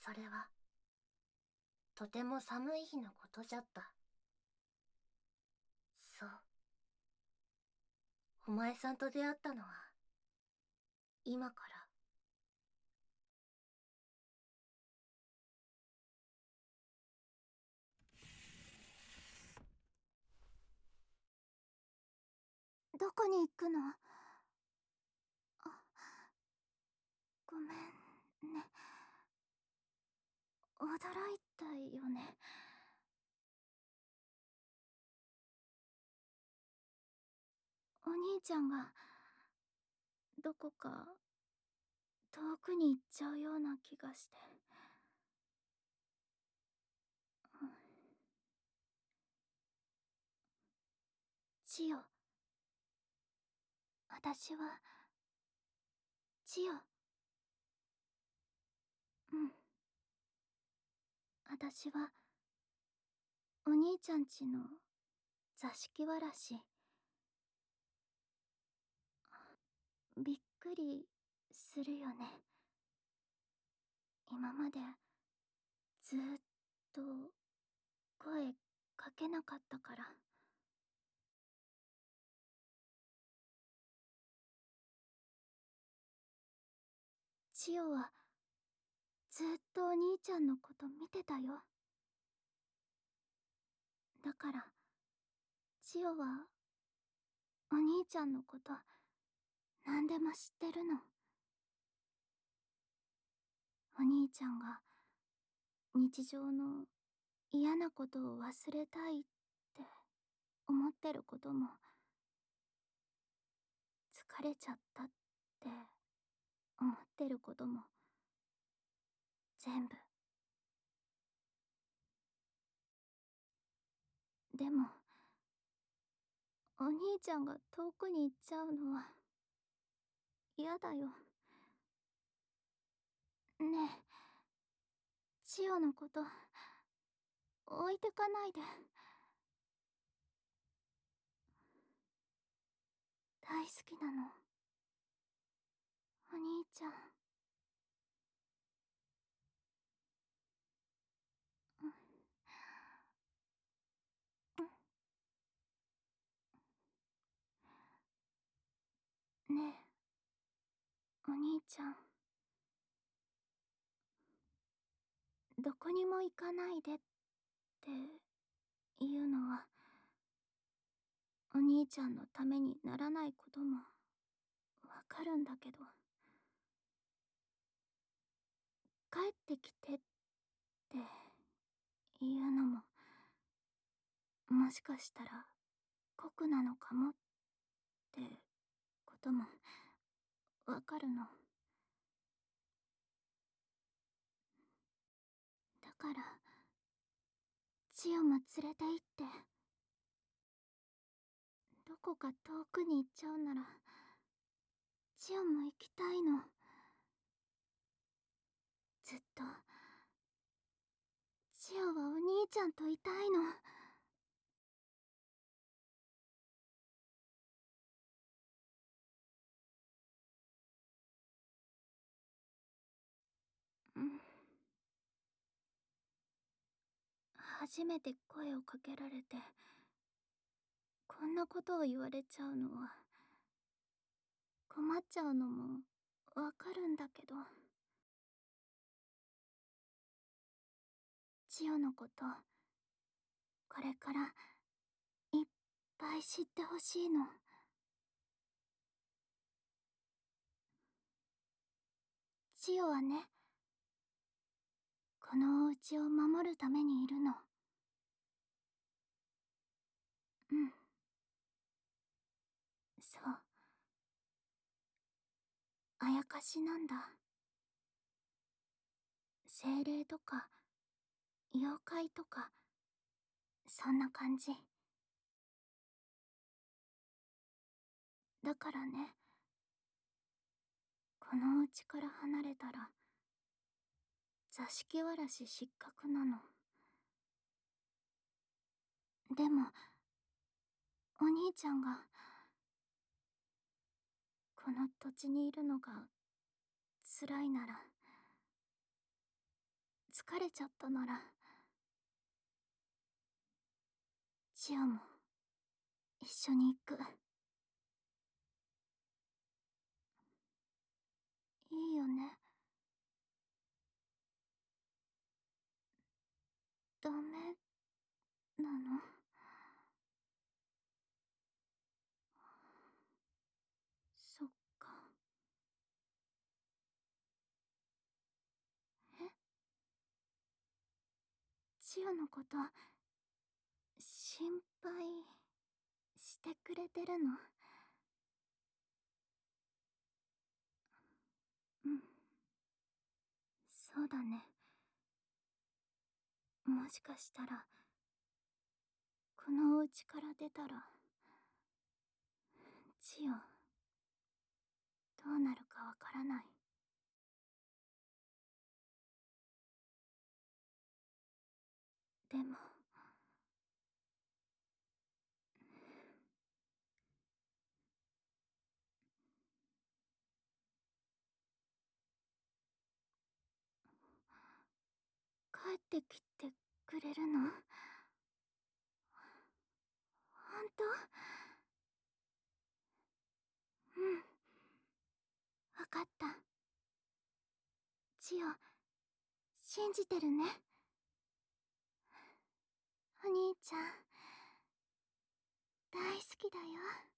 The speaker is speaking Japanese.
それは、とても寒い日のことじゃった。そう。お前さんと出会ったのは、今から。 どこに行くの？ごめんね。驚いたよね。お兄ちゃんがどこか遠くに行っちゃうような気がして。千代、私は千代。うん。私はお兄ちゃんちの座敷わらし。びっくりするよね。今までずっと声かけなかったから。千代はずっとお兄ちゃんのこと見てたよ。だから千代はお兄ちゃんのこと何でも知ってるの。お兄ちゃんが日常の嫌なことを忘れたいって思ってることも、疲れちゃったって思ってることも、全部。でもお兄ちゃんが遠くに行っちゃうのは嫌だよ。ねえ、千代のこと置いてかないで。大好きなの、お兄ちゃん。ねえ、お兄ちゃん。どこにも行かないでっていうのは、お兄ちゃんのためにならないこともわかるんだけど、帰ってきてっていうのも、もしかしたら酷なのかもってこともわかるの。だから千代も連れて行って、どこか遠くに行っちゃうなら千代も行きたいの。ずっと千代はお兄ちゃんといたいの。うん。初めて声をかけられてこんなことを言われちゃうのは困っちゃうのもわかるんだけど、千代のことこれからいっぱい知ってほしいの。千代はね、このお家を守るためにいるの。うん、そう、あやかしなんだ。精霊とか妖怪とか、そんな感じ。だからね、このお家から離れたら座敷わらし失格なの。でもお兄ちゃんがこの土地にいるのが辛いなら、 疲れちゃったなら、千代も一緒に行く。いいよね。ダメなの？そっか。え、千代のこと心配してくれてるの？うん、そうだね。もしかしたらこのお家から出たら千代どうなるかわからない。でも帰ってきてくれるの？本当？うん、わかった。千代信じてるね。お兄ちゃん大好きだよ。